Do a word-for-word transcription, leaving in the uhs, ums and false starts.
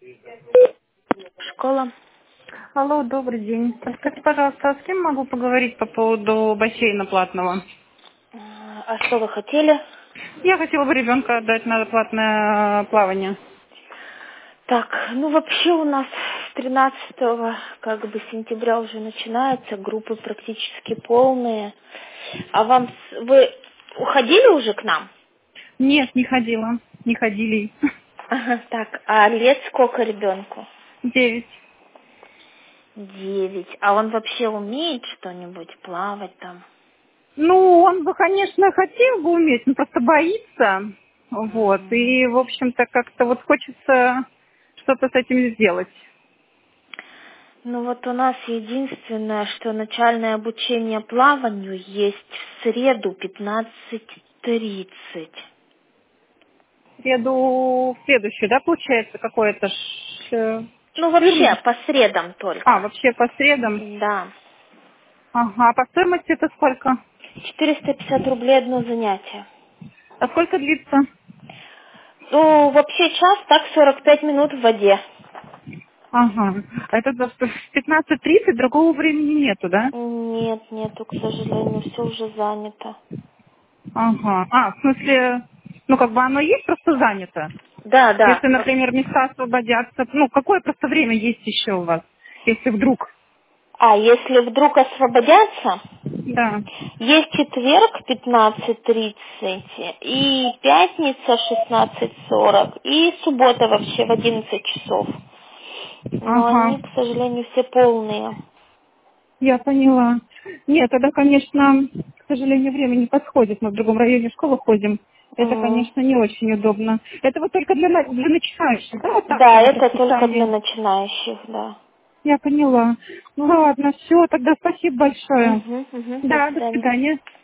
Школа. Алло, добрый день. Подскажите, пожалуйста, а с кем могу поговорить по поводу бассейна платного? А что вы хотели? Я хотела бы ребенка отдать на платное э, плавание. Так, ну вообще у нас с тринадцатого как бы сентября уже начинается, группы практически полные. А вам, с- вы уходили уже к нам? Нет, не ходила. Не ходили. Ага, так, а лет сколько ребенку? Девять. Девять. А он вообще умеет что-нибудь плавать там? Ну, он бы, конечно, хотел бы уметь, но просто боится. Вот. М. И, в общем-то, как-то вот хочется что-то с этим сделать. Ну вот у нас единственное, что начальное обучение плаванию есть в среду пятнадцать тридцать. В среду, в следующую, да, получается, какое-то ш... э, Ну, вообще, четырнадцать? по средам А, только. вообще по средам. Да. Ага, а по стоимости это сколько? четыреста пятьдесят рублей одно занятие. А сколько длится? Ну, вообще час, так сорок пять минут в воде. Ага. А это за- в пятнадцать тридцать другого времени нету, да? Нет, нету, к сожалению, все уже занято. Ага. А, в смысле, ну как бы оно есть, просто занято. Да, да. Если, во- например, места освободятся, ну какое просто время есть еще у вас? Если вдруг. А, если вдруг освободятся, Да. есть четверг пятнадцать тридцать и пятница шестнадцать сорок и суббота вообще в одиннадцать часов. Но Ага. они, к сожалению, все полные. Я поняла. Нет, тогда, конечно, к сожалению, время не подходит. Мы в другом районе школы ходим. Это, М. конечно, не очень удобно. Это вот только для, на- для начинающих, да, вот так Да, вот это только для расписание. начинающих, да. Я поняла. Ну ладно, все, тогда спасибо большое. Угу, угу, до Да, до свидания. свидания.